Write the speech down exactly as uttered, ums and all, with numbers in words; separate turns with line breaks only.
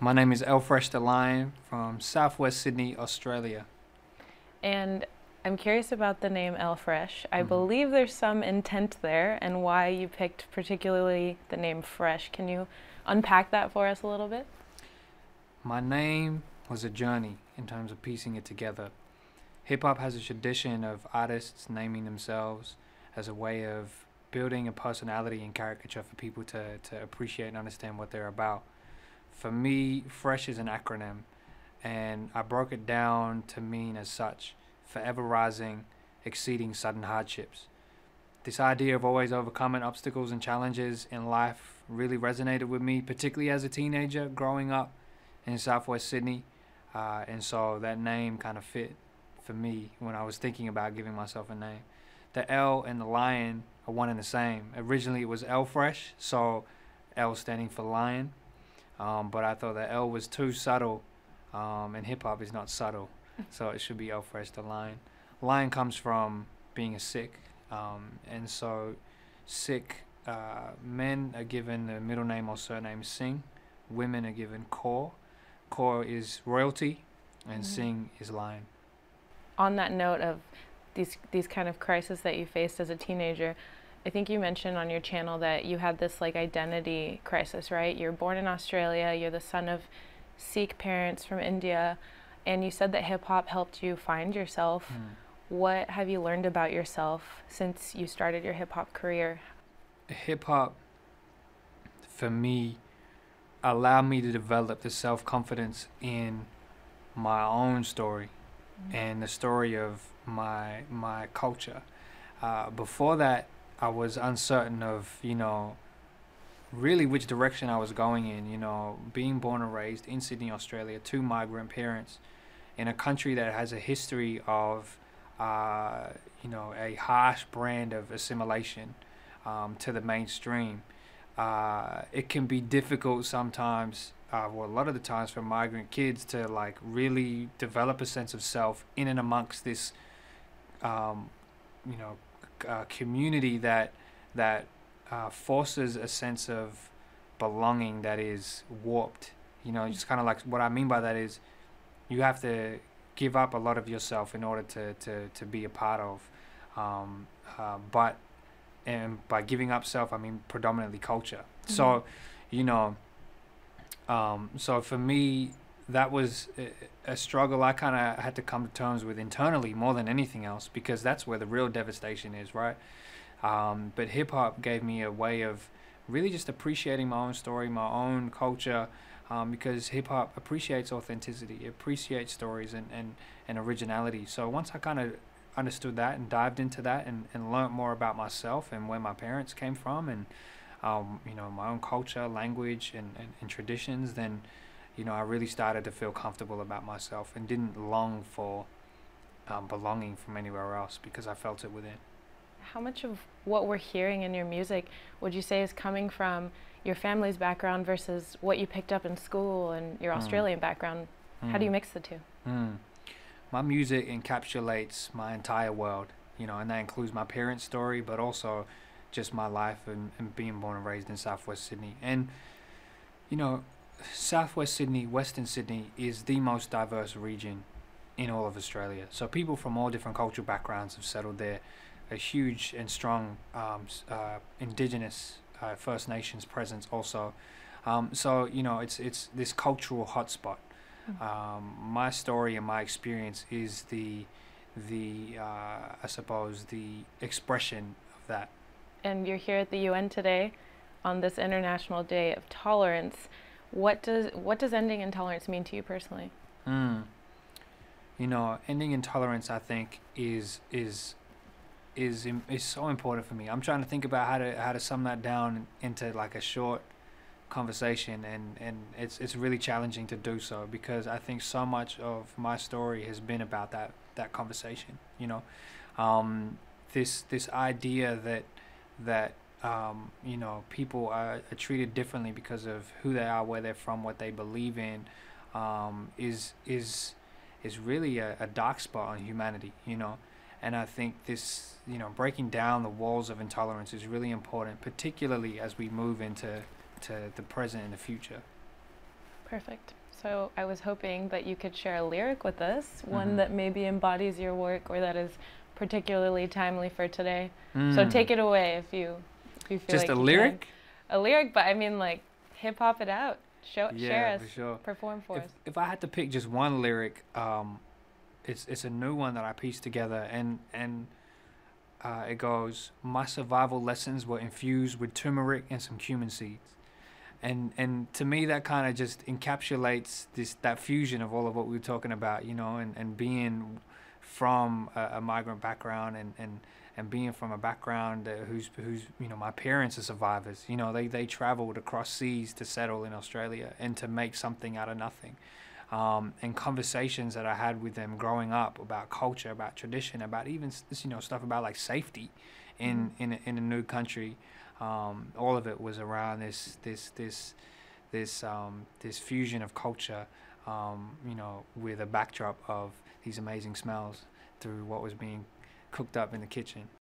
My name is Elfresh the Lion from Southwest Sydney, Australia.
And I'm curious about the name Elfresh. I
hmm
believe there's some intent there and why you picked particularly the name Fresh. Can you unpack that for us a little bit?
My name was a journey in terms of piecing it together. Hip hop has a tradition of artists naming themselves as a way of building a personality and caricature for people to, to appreciate and understand what they're about. For me, Fresh is an acronym, and I broke it down to mean as such: forever rising, exceeding sudden hardships. This idea of always overcoming obstacles and challenges in life really resonated with me, particularly as a teenager growing up in Southwest Sydney. Uh, and so that name kind of fit for me when I was thinking about giving myself a name. The L and the lion are one and the same. Originally, it was L Fresh, so L standing for lion. Um, but I thought that L was too subtle, um, and hip hop is not subtle, so it should be L Fresh the lion. Lion comes from being a Sikh, um, and so Sikh uh, men are given the middle name or surname Singh. Women are given Kaur. Kaur is royalty, and
Mhm.
Singh is lion.
On that note of these these kind of crises that you faced as a teenager, I think you mentioned on your channel that you had this like identity crisis, right? You're born in Australia, you're the son of Sikh parents from India, and you said that hip hop helped you find yourself.
Mm.
What have you learned about yourself since you started your hip hop career?
Hip hop, for me, allowed me to develop the self confidence in my own story and the story of my my culture. Uh, before that, I was uncertain of you know really which direction I was going in. You know, being born and raised in Sydney, Australia, to migrant parents in a country that has a history of uh, you know a harsh brand of assimilation um, to the mainstream. Uh, it can be difficult sometimes, uh, well, a lot of the times for migrant kids to like really develop a sense of self in and amongst this, um, you know, uh, community that that uh, forces a sense of belonging that is warped. You know, just kind of like what I mean by that is you have to give up a lot of yourself in order to to, to be a part of. Um, uh, but and by giving up self, I mean predominantly culture.
Mhm.
So, you know, um, so for me, that was a, a struggle I kind of had to come to terms with internally more than anything else, because that's where the real devastation is, right? Um, but hip hop gave me a way of really just appreciating my own story, my own culture, um, because hip hop appreciates authenticity, it appreciates stories and, and, and originality. So once I kind of understood that and dived into that and, and learned more about myself and where my parents came from and um, you know my own culture, language and, and, and traditions, then you know I really started to feel comfortable about myself and didn't long for um, belonging from anywhere else because I felt it within.
How much of what we're hearing in your music would you say is coming from your family's background versus what you picked up in school and your
Mm.
Australian background? How do you
Mm.
mix the two?
Mm. My music encapsulates my entire world, you know, and that includes my parents' story, but also just my life and, and being born and raised in Southwest Sydney. And, you know, Southwest Sydney, Western Sydney is the most diverse region in all of Australia. So people from all different cultural backgrounds have settled there. A huge and strong um, uh, Indigenous uh, First Nations presence also. Um, so, you know, it's it's this cultural hotspot. Um, my story and my experience is the the uh, I suppose the expression of that.
And you're here at the U N today on this International Day of Tolerance. What does what does ending intolerance mean to you personally?
Mm. You know, ending intolerance, I think, is is is im- is so important for me. I'm trying to think about how to how to sum that down into like a short conversation, and and it's it's really challenging to do so because I think so much of my story has been about that that conversation. You know, um, this this idea that that um, you know people are, are treated differently because of who they are, where they're from, what they believe in, um, is is is really a, a dark spot on humanity. You know, and I think this you know breaking down the walls of intolerance is really important, particularly as we move into to the present and the future.
Perfect. So I was hoping that you could share a lyric with us, one
Mhm.
that maybe embodies your work or that is particularly timely for today. So
Mm.
take it away if you if you feel
Just
like
a
you
lyric?
can. A lyric, but I mean like hip hop it out. Show share
Yeah,
us,
for sure.
perform for
If
us.
if I had to pick just one lyric, um, it's it's a new one that I pieced together, and and uh, it goes, "My survival lessons were infused with turmeric and some cumin seeds." And and to me that kind of just encapsulates this that fusion of all of what we were talking about, you know, and, and being from a, a migrant background, and, and and being from a background uh, who's who's you know, my parents are survivors, you know, they they traveled across seas to settle in Australia and to make something out of nothing. Um, and conversations that I had with them growing up about culture, about tradition, about even s- you know, stuff about like safety in
Mm-hmm.
in a, in a new country. Um, all of it was around this this this this um, this fusion of culture, um, you know, with a backdrop of these amazing smells through what was being cooked up in the kitchen.